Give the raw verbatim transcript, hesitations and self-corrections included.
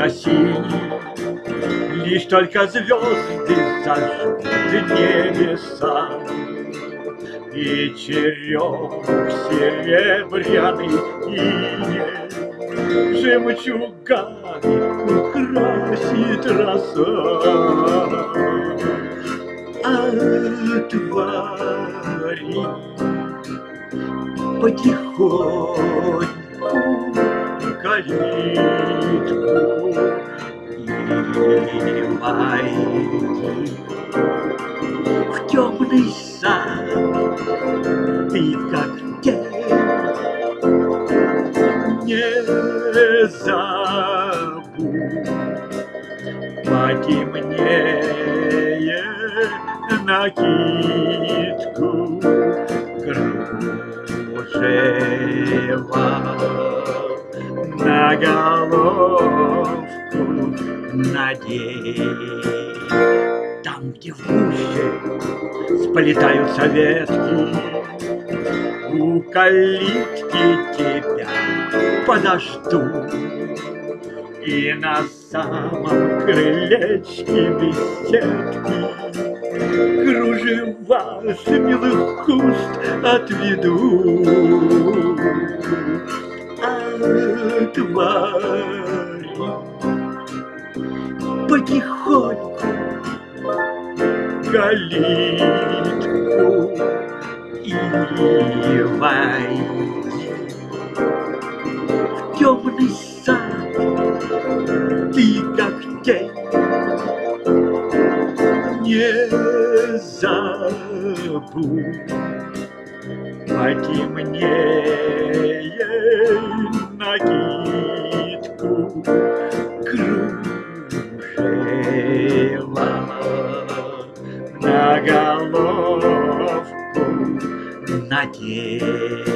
синий, лишь только звезды зажгут небеса, и черёк серебряный иней жемчугами украсит роса. Отвори потихоньку калитку и войди в темный сад. Ты как тень, не забудь потемнее накидку кружева на головку надень. Там, где в гуще сплетаются ветки, у калитки тебя подожду. И на самом крылечке беседки кружева с милых куст отведу. Отвори потихоньку калитку и войди в темный сад. Ты как тень, не забудь потемнее накидку кружева на головку надень.